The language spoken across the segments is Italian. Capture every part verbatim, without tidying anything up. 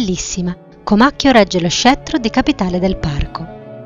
bellissima, Comacchio regge lo scettro di capitale del parco.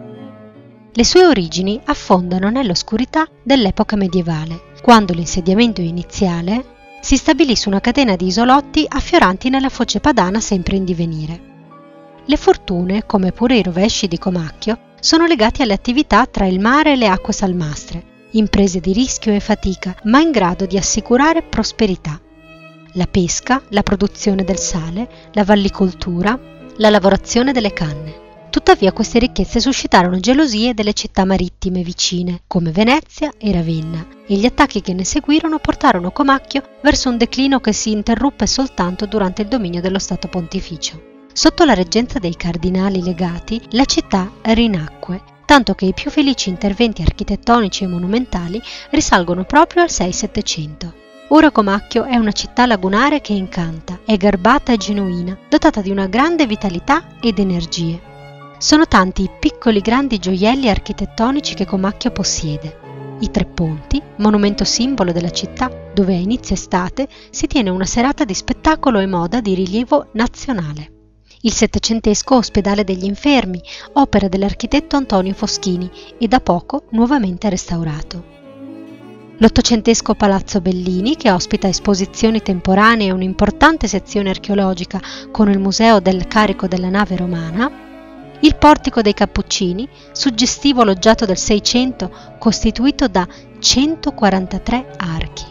Le sue origini affondano nell'oscurità dell'epoca medievale, quando l'insediamento iniziale si stabilì su una catena di isolotti affioranti nella foce padana sempre in divenire. Le fortune, come pure i rovesci di Comacchio, sono legati alle attività tra il mare e le acque salmastre, imprese di rischio e fatica, ma in grado di assicurare prosperità. La pesca, la produzione del sale, la vallicoltura, la lavorazione delle canne. Tuttavia queste ricchezze suscitarono gelosie delle città marittime vicine, come Venezia e Ravenna, e gli attacchi che ne seguirono portarono Comacchio verso un declino che si interruppe soltanto durante il dominio dello Stato Pontificio. Sotto la reggenza dei cardinali legati, la città rinacque, tanto che i più felici interventi architettonici e monumentali risalgono proprio al sei settecento. Ora Comacchio è una città lagunare che incanta, è garbata e genuina, dotata di una grande vitalità ed energie. Sono tanti i piccoli grandi gioielli architettonici che Comacchio possiede. I Tre Ponti, monumento simbolo della città, dove a inizio estate si tiene una serata di spettacolo e moda di rilievo nazionale. Il settecentesco Ospedale degli Infermi, opera dell'architetto Antonio Foschini e da poco nuovamente restaurato. L'ottocentesco Palazzo Bellini, che ospita esposizioni temporanee e un'importante sezione archeologica con il Museo del Carico della Nave Romana. Il Portico dei Cappuccini, suggestivo loggiato del Seicento, costituito da centoquarantatré archi.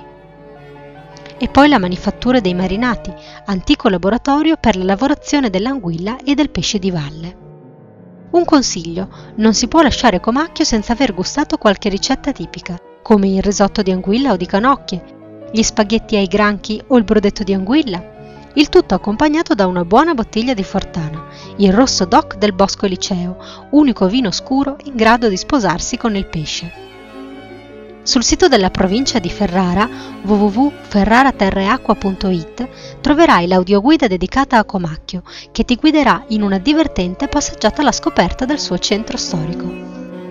E poi la Manifattura dei Marinati, antico laboratorio per la lavorazione dell'anguilla e del pesce di valle. Un consiglio: non si può lasciare Comacchio senza aver gustato qualche ricetta tipica, come il risotto di anguilla o di canocchie, gli spaghetti ai granchi o il brodetto di anguilla, il tutto accompagnato da una buona bottiglia di Fortana, il rosso doc del Bosco Liceo, unico vino scuro in grado di sposarsi con il pesce. Sul sito della provincia di Ferrara, w w w punto ferraraterreacqua punto i t, troverai l'audioguida dedicata a Comacchio, che ti guiderà in una divertente passeggiata alla scoperta del suo centro storico.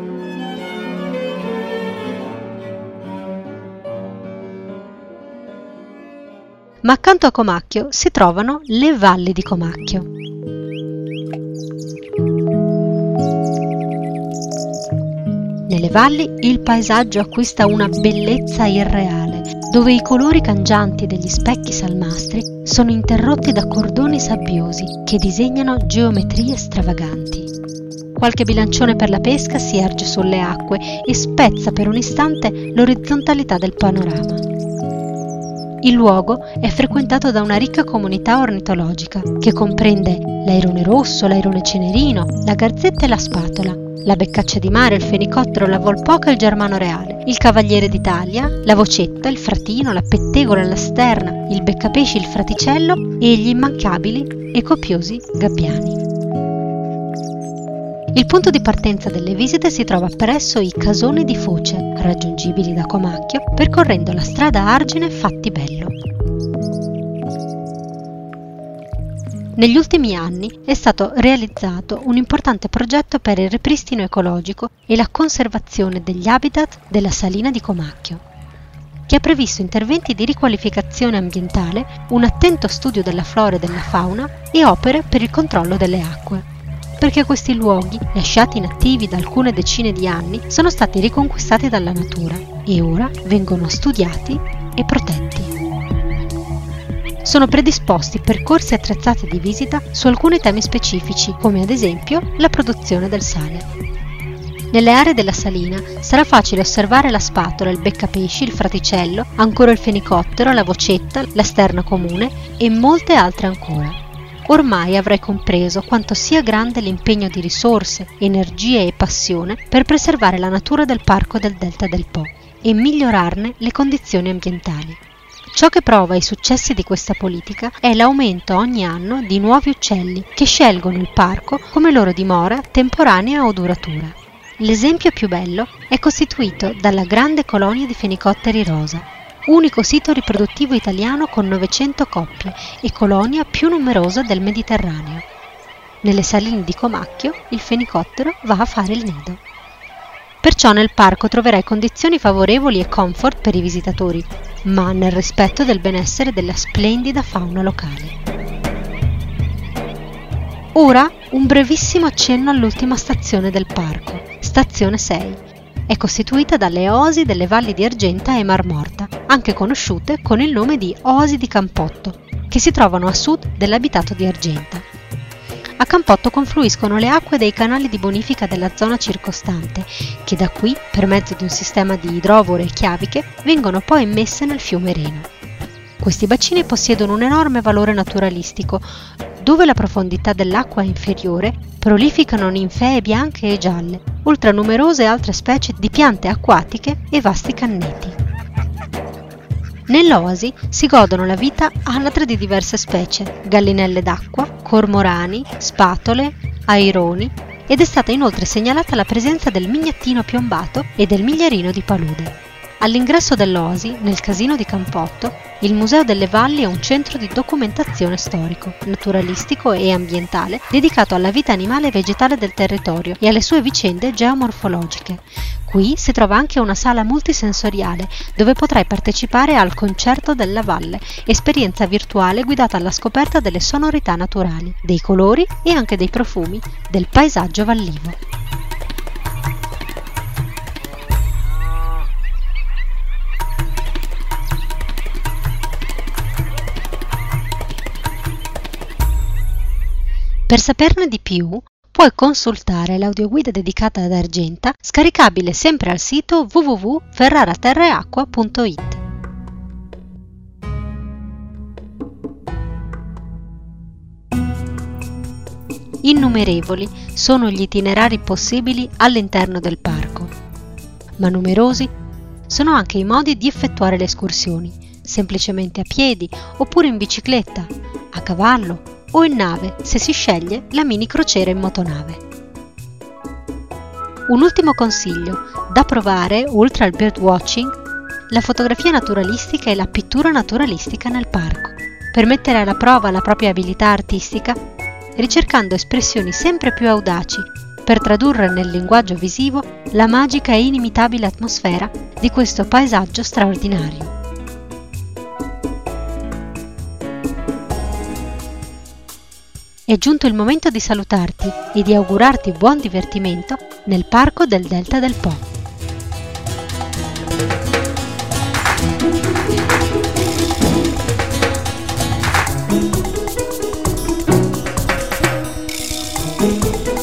Ma accanto a Comacchio si trovano le valli di Comacchio. Nelle valli il paesaggio acquista una bellezza irreale, dove i colori cangianti degli specchi salmastri sono interrotti da cordoni sabbiosi che disegnano geometrie stravaganti. Qualche bilancione per la pesca si erge sulle acque e spezza per un istante l'orizzontalità del panorama. Il luogo è frequentato da una ricca comunità ornitologica che comprende l'airone rosso, l'airone cenerino, la garzetta e la spatola, la beccaccia di mare, il fenicottero, la volpoca e il germano reale, il cavaliere d'Italia, la vocetta, il fratino, la pettegola, la sterna, il beccapesci, il fraticello e gli immancabili e copiosi gabbiani. Il punto di partenza delle visite si trova presso i Casoni di Foce, raggiungibili da Comacchio percorrendo la strada Argine Fattibello. Negli ultimi anni è stato realizzato un importante progetto per il ripristino ecologico e la conservazione degli habitat della salina di Comacchio, che ha previsto interventi di riqualificazione ambientale, un attento studio della flora e della fauna e opere per il controllo delle acque, perché questi luoghi, lasciati inattivi da alcune decine di anni, sono stati riconquistati dalla natura e ora vengono studiati e protetti. Sono predisposti percorsi attrezzati di visita su alcuni temi specifici, come ad esempio la produzione del sale. Nelle aree della salina sarà facile osservare la spatola, il beccapesci, il fraticello, ancora il fenicottero, la vocetta, la sterna comune e molte altre ancora. Ormai avrai compreso quanto sia grande l'impegno di risorse, energie e passione per preservare la natura del parco del Delta del Po e migliorarne le condizioni ambientali. Ciò che prova i successi di questa politica è l'aumento ogni anno di nuovi uccelli che scelgono il parco come loro dimora temporanea o duratura. L'esempio più bello è costituito dalla grande colonia di fenicotteri rosa, unico sito riproduttivo italiano con novecento coppie e colonia più numerosa del Mediterraneo. Nelle saline di Comacchio il fenicottero va a fare il nido. Perciò nel parco troverai condizioni favorevoli e comfort per i visitatori, ma nel rispetto del benessere della splendida fauna locale. Ora un brevissimo accenno all'ultima stazione del parco, stazione sei. È costituita dalle oasi delle valli di Argenta e Marmorta, anche conosciute con il nome di oasi di Campotto, che si trovano a sud dell'abitato di Argenta. A Campotto confluiscono le acque dei canali di bonifica della zona circostante, che da qui, per mezzo di un sistema di idrovore e chiaviche, vengono poi immesse nel fiume Reno. Questi bacini possiedono un enorme valore naturalistico. Dove la profondità dell'acqua è inferiore, prolificano ninfee bianche e gialle, oltre a numerose altre specie di piante acquatiche e vasti canneti. Nell'oasi si godono la vita anatre di diverse specie, gallinelle d'acqua, cormorani, spatole, aironi, ed è stata inoltre segnalata la presenza del mignattino piombato e del migliarino di palude. All'ingresso dell'oasi, nel casino di Campotto, il Museo delle Valli è un centro di documentazione storico, naturalistico e ambientale dedicato alla vita animale e vegetale del territorio e alle sue vicende geomorfologiche. Qui si trova anche una sala multisensoriale dove potrai partecipare al Concerto della Valle, esperienza virtuale guidata alla scoperta delle sonorità naturali, dei colori e anche dei profumi del paesaggio vallivo. Per saperne di più, puoi consultare l'audioguida dedicata ad Argenta, scaricabile sempre al sito w w w punto ferraraterreacqua punto i t. Innumerevoli sono gli itinerari possibili all'interno del parco, ma numerosi sono anche i modi di effettuare le escursioni, semplicemente a piedi oppure in bicicletta, a cavallo o in nave se si sceglie la mini crociera in motonave. Un ultimo consiglio da provare, oltre al birdwatching, la fotografia naturalistica e la pittura naturalistica nel parco, per mettere alla prova la propria abilità artistica, ricercando espressioni sempre più audaci per tradurre nel linguaggio visivo la magica e inimitabile atmosfera di questo paesaggio straordinario. È giunto il momento di salutarti e di augurarti buon divertimento nel parco del Delta del Po.